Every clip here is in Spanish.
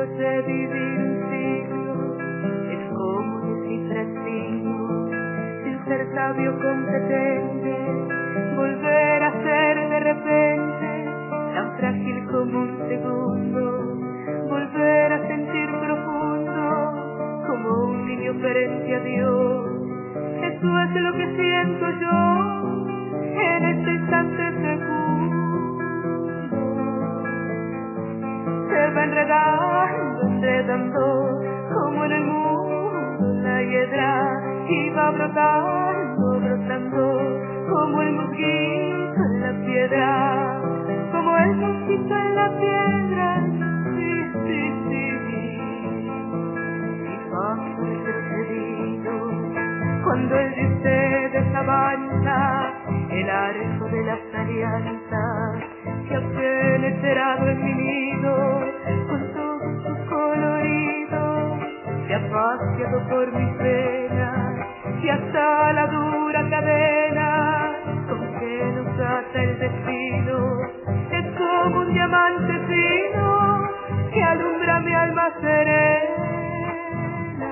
después de vivir un siglo, es como descifrar signos, sin ser sabio competente, volver a ser de repente tan frágil como un segundo, volver a sentir profundo como un niño frente a Dios. Eso es lo que siento yo en este instante segundo. Se va enredando como en el mundo la hiedra, y va brotando como el mosquito en la piedra, como el mosquito en la piedra. Sí, sí, sí. Y bajo el perseguido, cuando el de ustedes avanza, el arco de las alianzas que ha penetrado en mi nido con todo su colorido, se ha paseado por mis venas y hasta la dura cadena con que nos ata el destino es como un diamante fino que alumbra mi alma serena.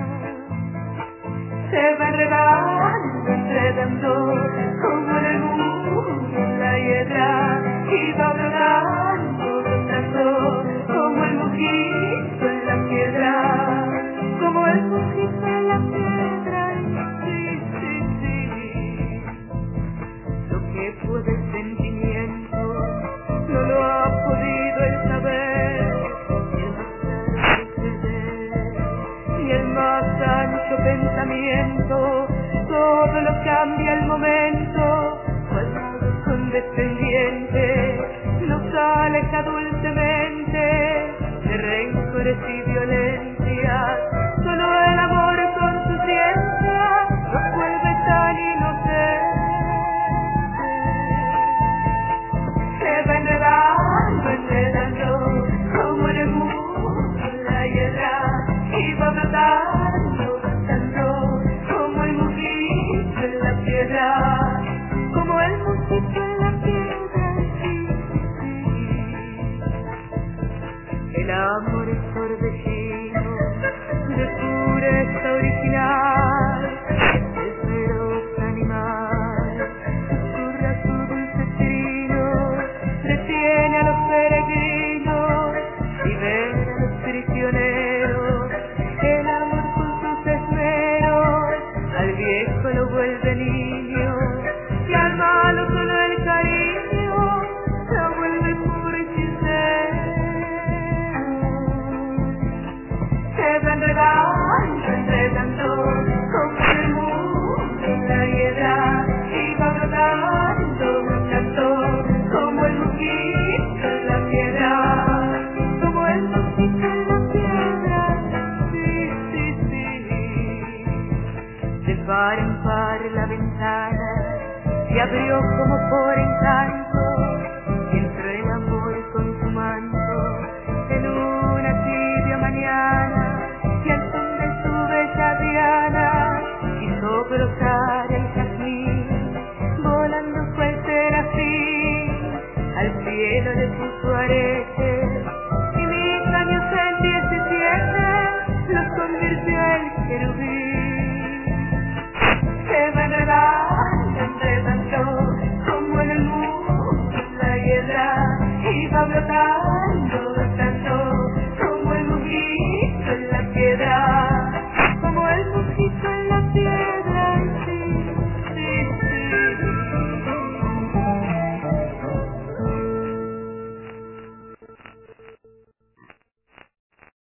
Se va enredando como en el mundo la hiedra, y va brotando como el mosquito en la piedra, como el mosquito en la piedra. Sí, sí, sí. Lo que fue del sentimiento no lo ha podido el saber, y el más ancho pensamiento, todo lo cambia el momento, cuando condescendiente nos aleja dulcemente de rencores y violencias. Solo el amor con su ciencia nos vuelve tan inocentes. Se va enredando como en el mundo la hiedra, y va brotando como el mosquito en la piedra, como el mosquito en la piedra. Sí, sí. El amor es torbellino de pureza original, el feroz animal susurra su dulce trino, detiene a los peregrinos, libera a los prisioneros. El amor con sus esmeros al viejo lo vuelve niño, y al malo solo el cariño lo vuelve puro y sincero. Se va enredando como en el mundo la hiedra, y va brotando como el mosquito en la piedra, como el mosquito en la piedra. Sí, sí, sí. De par en par la ventana se abrió como por encanto, y entró el amor con su manto en una tibia mañana, y al son de su bella diana hizo brotar el jazmín, volando fue el serafín, al cielo le puso